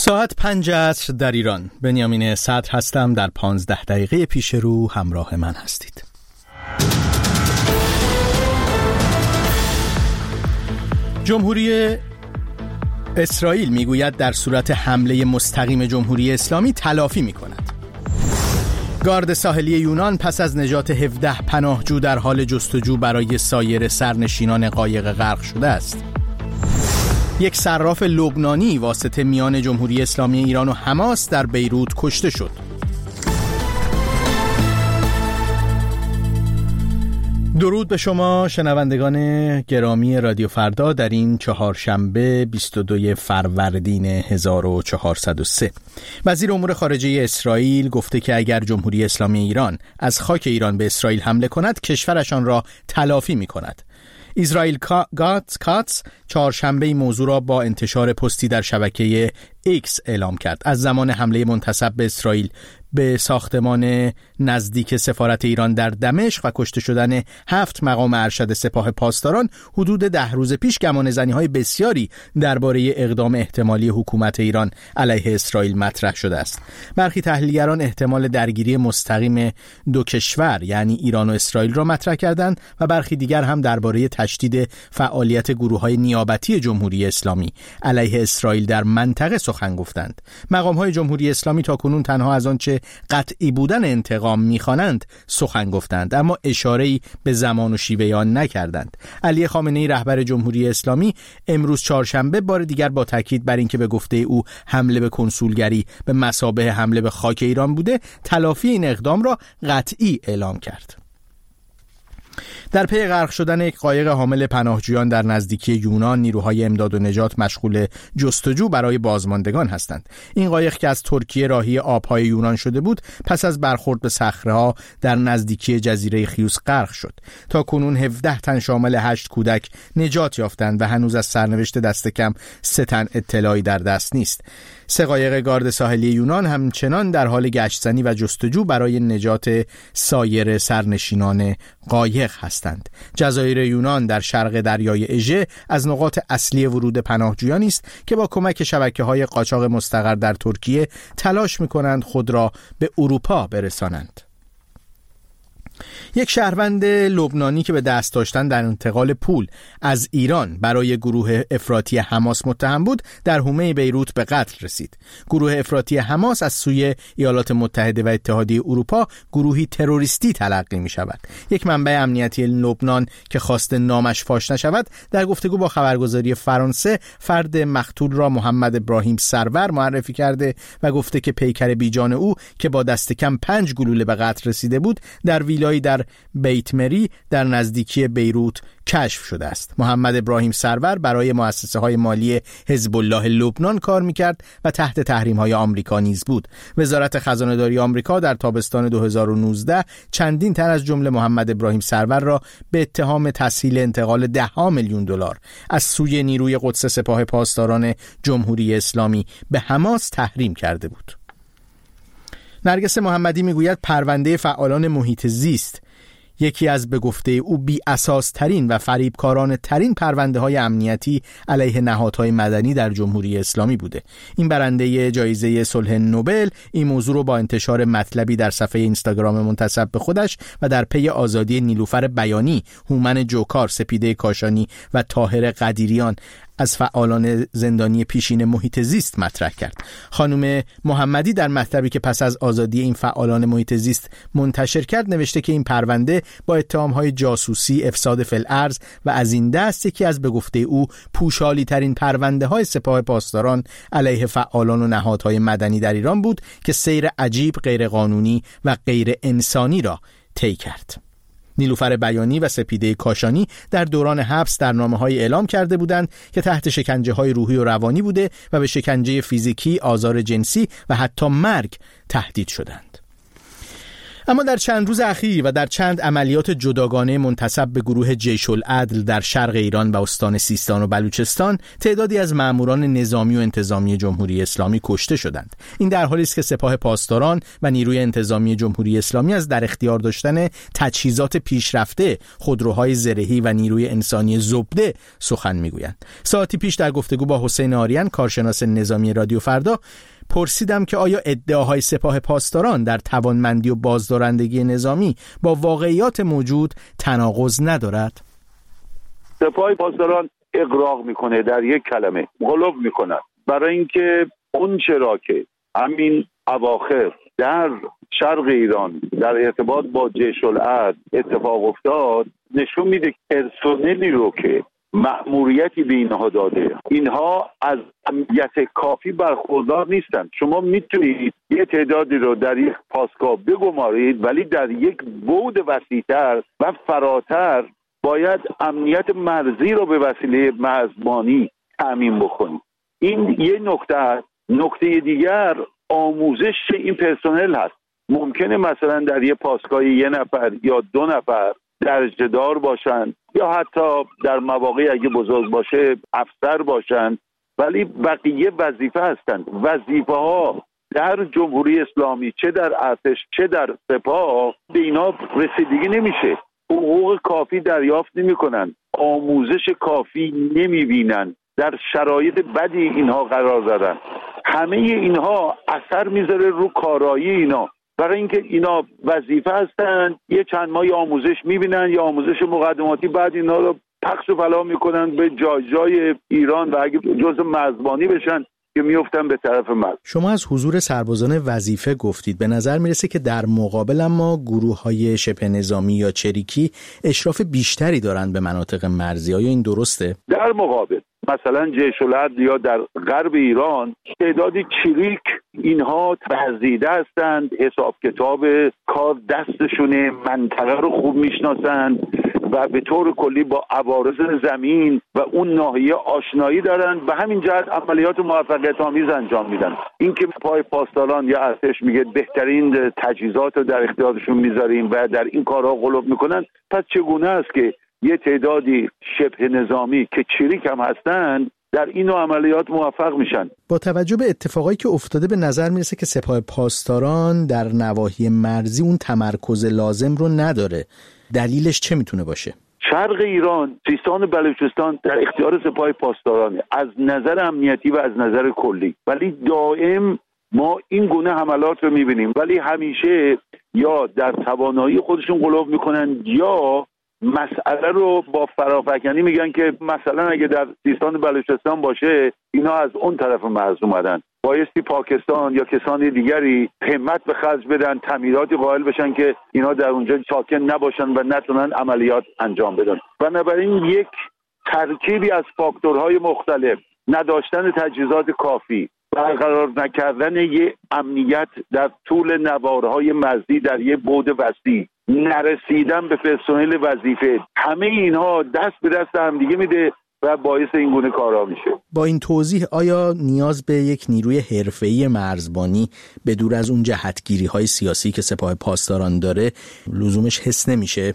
ساعت 5 عصر در ایران. بنیامین صدر هستم. در 15 دقیقه پیش رو همراه من هستید. جمهوری اسرائیل میگوید در صورت حمله مستقیم جمهوری اسلامی تلافی میکند. گارد ساحلی یونان پس از نجات 17 پناهجو در حال جستجو برای سایر سرنشینان قایق غرق شده است. یک صراف لبنانی واسطه میان جمهوری اسلامی ایران و حماس در بیروت کشته شد. درود به شما شنوندگان گرامی رادیو فردا در این چهارشنبه 22 فروردین 1403. وزیر امور خارجه اسرائیل گفته که اگر جمهوری اسلامی ایران از خاک ایران به اسرائیل حمله کند کشورشان را تلافی می کند. اسرائیل کاتس چهارشنبه این موضوع را با انتشار پستی در شبکه ایکس اعلام کرد. از زمان حمله منتسب به اسرائیل به ساختمان نزدیک سفارت ایران در دمشق و کشته شدن 7 مقام ارشد سپاه پاسداران حدود 10 روز پیش گمانه‌زنی‌های بسیاری درباره اقدام احتمالی حکومت ایران علیه اسرائیل مطرح شده است. برخی تحلیلگران احتمال درگیری مستقیم دو کشور یعنی ایران و اسرائیل را مطرح کردند و برخی دیگر هم درباره تشدید فعالیت گروه‌های نیابتی جمهوری اسلامی علیه اسرائیل در منطقه سخن گفتند. مقام‌های جمهوری اسلامی تاکنون تنها از آنچه قطعی بودن انتقام می‌خوانند سخن گفتند، اما اشاره‌ای به زمان و شیوه آن نکردند. علی خامنه‌ای رهبر جمهوری اسلامی امروز چهارشنبه بار دیگر با تاکید بر اینکه به گفته او حمله به کنسولگری به مثابه حمله به خاک ایران بوده، تلافی این اقدام را قطعی اعلام کرد. در پی غرق شدن یک قایق حامل پناهجویان در نزدیکی یونان، نیروهای امداد و نجات مشغول جستجو برای بازماندگان هستند. این قایق که از ترکیه راهی آبهای یونان شده بود، پس از برخورد به صخره‌ها در نزدیکی جزیره خیوس غرق شد. تا کنون 17 تن شامل 8 کودک نجات یافتند و هنوز از سرنوشت دست کم 3 تن اطلاعی در دست نیست. 3 قایق گارد ساحلی یونان همچنان در حال گشت‌زنی و جستجو برای نجات سایر سرنشینان قایق هستند. جزایر یونان در شرق دریای اژه از نقاط اصلی ورود پناهجویانی است که با کمک شبکه‌های قاچاق مستقر در ترکیه تلاش می‌کنند خود را به اروپا برسانند. یک شهروند لبنانی که به دست داشتن در انتقال پول از ایران برای گروه افراطی حماس متهم بود، در حومه بیروت به قتل رسید. گروه افراطی حماس از سوی ایالات متحده و اتحادیه اروپا گروهی تروریستی تلقی می شود. یک منبع امنیتی لبنان که خواست نامش فاش نشود در گفتگو با خبرگزاری فرانسه فرد مقتول را محمد ابراهیم سرور معرفی کرده و گفته که پیکر بیجان او که با دست کم 5 گلوله به قتل رسیده بود در ویلایی در بیت مری در نزدیکی بیروت کشف شده است. محمد ابراهیم سرور برای مؤسسه‌های مالی حزب الله لبنان کار می‌کرد و تحت تحریم‌های آمریکا نیز بود. وزارت خزانه‌داری آمریکا در تابستان 2019 چندین تن از جمله محمد ابراهیم سرور را به اتهام تسهیل انتقال $10 میلیون از سوی نیروی قدس سپاه پاسداران جمهوری اسلامی به حماس تحریم کرده بود. نرگس محمدی میگوید پرونده فعالان محیط زیست یکی از به گفته او بی اساس ترین و فریبکارانه ترین پرونده های امنیتی علیه نهادهای مدنی در جمهوری اسلامی بوده. این برنده جایزه صلح نوبل این موضوع رو با انتشار مطلبی در صفحه اینستاگرام منتسب به خودش و در پی آزادی نیلوفر بیانی، هومن جوکار، سپیده کاشانی و طاهر قدیریان از فعالان زندانی پیشین محیط زیست مطرح کرد. خانم محمدی در مطلبی که پس از آزادی این فعالان محیط زیست منتشر کرد نوشته که این پرونده با اتهام‌های جاسوسی، افساد فی الارض و از این دست یکی از به گفته او پوشالی ترین پرونده‌های سپاه پاسداران علیه فعالان و نهادهای مدنی در ایران بود که سیر عجیب، غیرقانونی و غیر انسانی را طی کرد. نیلوفر بیانی و سپیده کاشانی در دوران حبس در نامه‌های اعلام کرده بودند که تحت شکنجه‌های روحی و روانی بوده و به شکنجه فیزیکی، آزار جنسی و حتی مرگ تهدید شدند. اما در چند روز اخیر و در چند عملیات جداگانه منتسب به گروه جیش العدل در شرق ایران و استان سیستان و بلوچستان تعدادی از ماموران نظامی و انتظامی جمهوری اسلامی کشته شدند. این در حالی است که سپاه پاسداران و نیروی انتظامی جمهوری اسلامی از در اختیار داشتن تجهیزات پیشرفته، خودروهای زرهی و نیروی انسانی زبده سخن میگویند. ساعتی پیش در گفتگو با حسین آریان، کارشناس نظامی رادیو فردا، پرسیدم که آیا ادعاهای سپاه پاسداران در توانمندی و بازدارندگی نظامی با واقعیات موجود تناقض ندارد؟ سپاه پاسداران اغراق میکنه، در یک کلمه غلو میکنه، برای اینکه اون چرا که همین اواخر در شرق ایران در ارتباط با جیش العدل اتفاق افتاد نشون میده پرسنلی رو که مأموریتی به اینها داده، اینها از امنیت کافی برخوردار نیستن. شما میتونید یه تعدادی رو در یک پاسگاه بگمارید، ولی در یک بعد وسیع‌تر و فراتر باید امنیت مرزی رو به وسیله مرزبانی تأمین بکنید. این یه نکته است. نکته دیگر آموزش این پرسنل هست. ممکنه مثلا در یه پاسگاه یه نفر یا دو نفر درجه دار باشن یا حتی در مواقع اگه بزرگ باشه افسر باشن، ولی بقیه وظیفه هستند. وظیفه ها در جمهوری اسلامی چه در ارتش چه در سپاه به اینا رسیدگی نمیشه. حقوق کافی دریافت نمیکنن، آموزش کافی نمیبینن، در شرایط بدی اینها قرار دارن. همه اینها اثر میذاره رو کارایی اینا، برای اینکه اینا وظیفه هستن، یه چند ماه آموزش میبینن یا آموزش مقدماتی، بعد اینا رو پخش و پلا میکنن به جای ایران و اگه جزء مرزبانی بشن که میفتن به طرف مرز. شما از حضور سربازان وظیفه گفتید. به نظر میرسه که در مقابل اما گروه‌های شبه نظامی یا چریکی اشراف بیشتری دارن به مناطق مرزی. آیا این درسته؟ در مقابل مثلا جیش العدل یا در غرب ایران تعدادی چریک، اینها تهذیده هستند، حساب کتاب کار دستشونه، منطقه رو خوب میشناسند و به طور کلی با عوارض زمین و اون ناحیه آشنایی دارن و همین جهت عملیات موفقیت آمیز انجام میدن. اینکه پای پاسداران یا ارتش میگه بهترین تجهیزات رو در اختیارشون میذاریم و در این کارها غلو میکنن، پس چگونه است که یه تعدادی شبه نظامی که چریک هم هستن در این نوع عملیات موفق میشن؟ با توجه به اتفاقایی که افتاده به نظر میرسه که سپاه پاسداران در نواحی مرزی اون تمرکز لازم رو نداره. دلیلش چه میتونه باشه؟ شرق ایران، سیستان و بلوچستان در اختیار سپاه پاسدارانه از نظر امنیتی و از نظر کلی، ولی دائم ما این گونه حملات رو میبینیم، ولی همیشه یا در توانایی خودشون غلو میکنن یا مسئله رو با فرافکنی میگن که مثلا اگه در سیستان و بلوچستان باشه اینا از اون طرف مرز اومدن، بایستی پاکستان یا کسان دیگری همت به خرج بدن، تعمیراتی قائل بشن که اینا در اونجا ساکن نباشن و نتونن عملیات انجام بدن. بنابراین یک ترکیبی از فاکتورهای مختلف، نداشتن تجهیزات کافی، برقرار نکردن یک امنیت در طول نوارهای مرزی در یک بعد وسیع، نرسیدن به پرسنل وظیفه، همه اینها دست به دست هم دیگه میده و باعث این گونه کارا میشه. با این توضیح آیا نیاز به یک نیروی حرفه‌ای مرزبانی به دور از اون جهتگیری‌های سیاسی که سپاه پاسداران داره لزومش حس نمیشه؟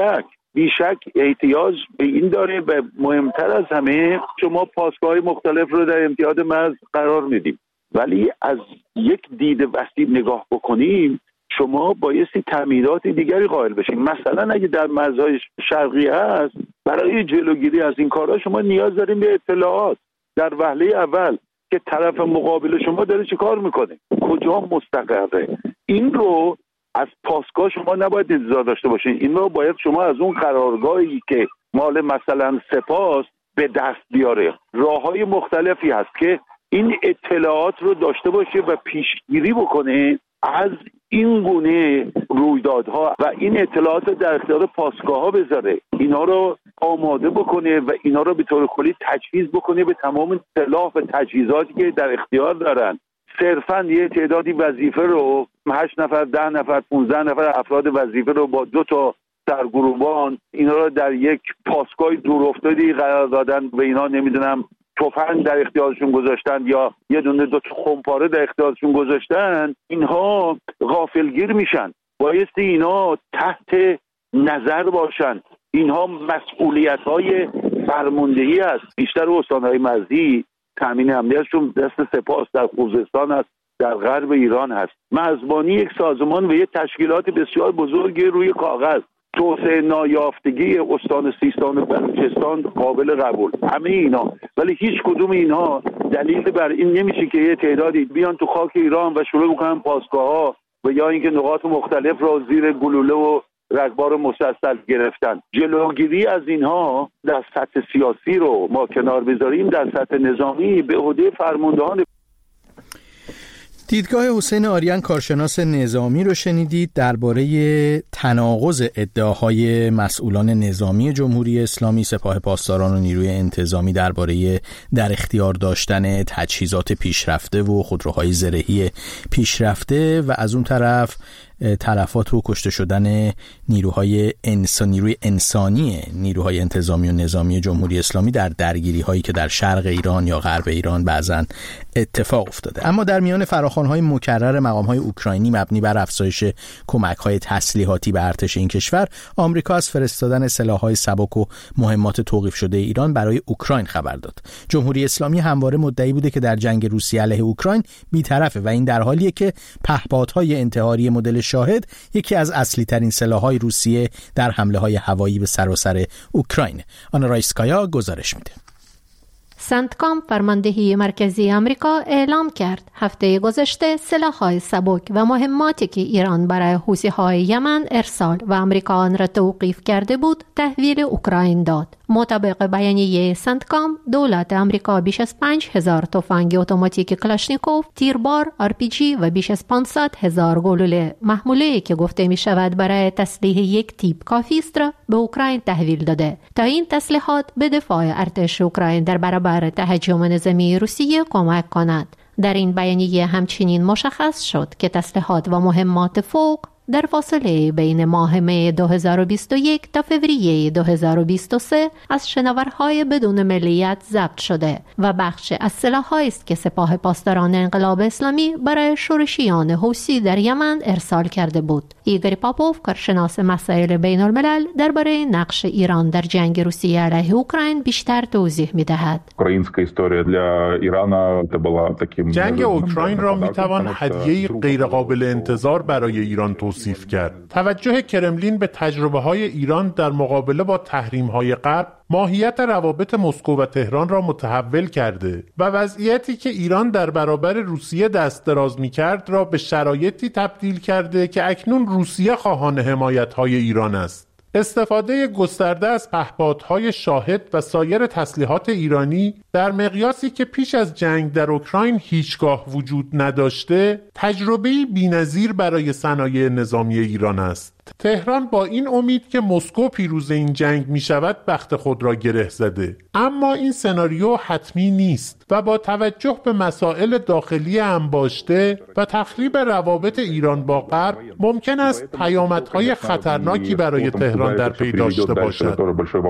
بیشک احتیاج به این داره و مهمتر از همه شما پاسگاه‌های مختلف رو در امتیاز مرز قرار میدیم، ولی از یک دید وسیع نگاه بکنیم شما بایستی تعمیرات دیگری قائل بشین. مثلا اگه در مرزهای شرقی هست، برای جلوگیری از این کارها شما نیاز داریم به اطلاعات در وهله اول که طرف مقابل شما داره چه کار میکنه، کجا مستقره. این رو از پاسگاه شما نباید انتظار داشته باشین، این رو باید شما از اون قرارگاهی که مال مثلا سپاه به دست بیاره. راههای مختلفی هست که این اطلاعات رو داشته باشه و پیشگیری بکنه از این گونه رویدادها و این اطلاعات رو در اختیار پاسگاه‌ها بذاره، اینا رو آماده بکنه و اینا رو به طور کلی تجهیز بکنه به تمام سلاح و تجهیزاتی که در اختیار دارن. صرفاً یه تعدادی وظیفه رو 8 نفر 10 نفر 15 نفر افراد وظیفه رو با 2 تا سرگروهبان اینا رو در یک پاسگاه دورافتادی قرار دادن و اینا نمیدونم تفنگ در اختیارشون گذاشتن یا یه دونه 2 تا خمپاره در اختیارشون گذاشتن، اینها غافلگیر میشن. بایستی اینا تحت نظر باشن. اینها مسئولیت‌های فرماندهی است. بیشتر استان‌های مرزی تامین امنیتشون دست سپاه در خوزستان است، در غرب ایران هست. میزبانی یک سازمان و یک تشکیلات بسیار بزرگی روی کاغذ، توسعه نایافتگی استان سیستان و بلوچستان قابل قبول، همه اینا، ولی هیچ کدوم اینها دلیل بر این نمیشه که یه تعدادی بیان تو خاک ایران و شروع بکنن پاسگاه‌ها و یا اینکه نقاط مختلف را زیر گلوله و رگبار مسلسل گرفتن. جلوگیری از اینها در سطح سیاسی رو ما کنار بذاریم، در سطح نظامی به عهده فرماندهان. دیدگاه حسین آریان کارشناس نظامی رو شنیدید درباره تناقض ادعاهای مسئولان نظامی جمهوری اسلامی، سپاه پاسداران و نیروی انتظامی درباره در اختیار داشتن تجهیزات پیشرفته و خودروهای زرهی پیشرفته و از اون طرف تلفات و کشته شدن نیروی انسانی نیروهای انتظامی و نظامی جمهوری اسلامی در درگیری هایی که در شرق ایران یا غرب ایران بعضن اتفاق افتاده. اما در میان فراخوان‌های مکرر مقام‌های اوکراینی مبنی بر افزایش کمک‌های تسلیحاتی به ارتش این کشور، آمریکا از فرستادن سلاح‌های سبک و مهمات توقیف شده ایران برای اوکراین خبر داد. جمهوری اسلامی همواره مدعی بوده که در جنگ روسیه علیه اوکراین بی‌طرفه و این در حالیه که پهپادهای انتحاری مدل شاهد یکی از اصلی ترین سلاح‌های روسیه در حمله‌های هوایی به سراسر اوکراین. آنا رایسکایا گزارش میده. سنتکام فرماندهی مرکزی آمریکا اعلام کرد هفته گذشته سلاح‌های سبک و مهماتی که ایران برای حوثی‌های یمن ارسال و آمریکا آن را توقیف کرده بود تحویل اوکراین داد. مطابق بیانیه سنتکام، دولت آمریکا بیش از 5,000 تفنگ اتوماتیک کلاشنیکوف، تیربار، RPG و بیش از 500,000 گلوله محموله که گفته می شود برای تسلیح یک تیپ کافی است را به اوکراین تحویل داده تا این تسلیحات به دفاع ارتش اوکراین در برابر تهاجم نظامی روسیه کمک کند. در این بیانیه همچنین مشخص شد که تسلیحات و مهمات فوق در فاصله بین ماه می 2021 تا فوریه 2023 از شناورهای بدون ملیت ضبط شده و بخش از سلاح‌هایی است که سپاه پاسداران انقلاب اسلامی برای شورشیان حوثی در یمن ارسال کرده بود. ایگور پاپوف، کارشناس مسائل بین الملل، درباره نقش ایران در جنگ روسیه علیه اوکراین بیشتر توضیح می‌دهد. جنگ اوکراین را می‌توان هدیه‌ای غیرقابل انتظار برای ایران توصیف کرد. توجه کرملین به تجربه‌های ایران در مقابله با تحریم‌های غرب ماهیت روابط مسکو و تهران را متحول کرده و وضعیتی که ایران در برابر روسیه دست دراز می‌کرد را به شرایطی تبدیل کرده که اکنون روسیه خواهان حمایت‌های ایران است. استفاده گسترده از پهپادهای شاهد و سایر تسلیحات ایرانی در مقیاسی که پیش از جنگ در اوکراین هیچگاه وجود نداشته، تجربه‌ای بی‌نظیر برای صنایع نظامی ایران است. تهران با این امید که مسکو پیروز این جنگ می شود بخت خود را گره زده، اما این سناریو حتمی نیست و با توجه به مسائل داخلی انباشته و تخریب روابط ایران با غرب ممکن است پیامدهای خطرناکی برای تهران در پی داشته باشد.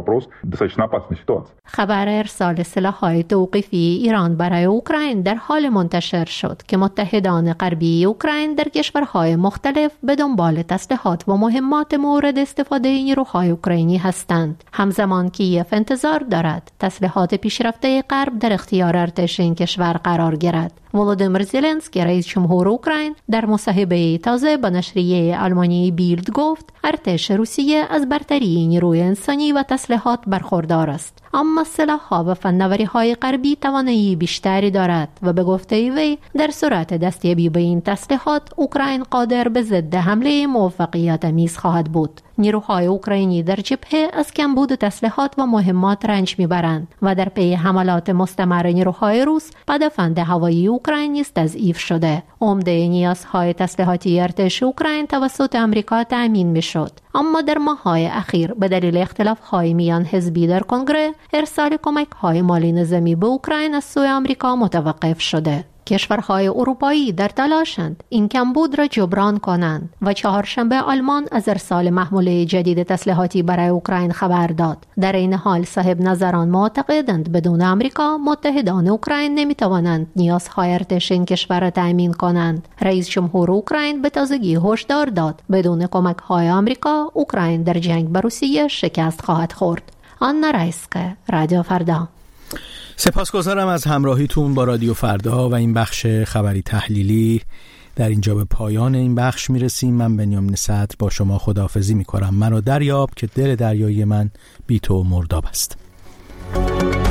خبر ارسال سلاح‌های توقیفی ایران برای اوکراین در حال منتشر شد که متحدان غربی اوکراین در کشورهای مختلف به دنبال تسلیحات و مهمات مورد استفاده نیروهای اوکراینی هستند. همزمان کیف انتظار دارد تسلیحات پیشرفته غرب در اختیار ارتش این کشور قرار گیرد. ولودیمیر زلنسکی رئیس جمهور اوکراین در مصاحبه تازه با نشریه آلمانی بیلد گفت ارتش روسیه از برتری نیروی انسانی و تسلیحات برخوردار است، اما سلاح‌ها و فناوری‌های غربی توانایی بیشتری دارد و به گفته وی در صورت دستیابی به این تسلیحات اوکراین قادر به ضد حمله موفقیت آمیز خواهد بود. نیروهای اوکراینی در جبهه از کمبود تسلیحات و مهمات رنج میبرند و در پی حملات مستمر نیروهای روس پدافند هوایی اوکراین نیز تضعیف شده. عمده نیازهای تسلیحاتی ارتش اوکراین توسط آمریکا تأمین میشد، اما در ماه‌های اخیر به دلیل اختلاف‌های میان حزبی در کنگره ارسال کمک‌های مالی نظامی به اوکراین از سوی آمریکا متوقف شده. کشورهای اروپایی در تلاشند این کمبود را جبران کنند و چهارشنبه آلمان از ارسال محموله جدید تسلیحاتی برای اوکراین خبر داد. در این حال صاحب نظران معتقدند بدون آمریکا متحدان اوکراین نمیتوانند نیازهای ارتش این کشور را تأمین کنند. رئیس جمهور اوکراین به تازگی هشدار داد بدون کمک‌های آمریکا اوکراین در جنگ با روسیه شکست خواهد خورد. آنا رایسکه، رادیو فردا. سپاسگزارم از همراهیتون با رادیو فردا و این بخش خبری تحلیلی. در اینجا به پایان این بخش میرسیم. من بنیامین صدر با شما خداحافظی میکنم. منو دریاب که دل دریایی من بی تو مرداب است.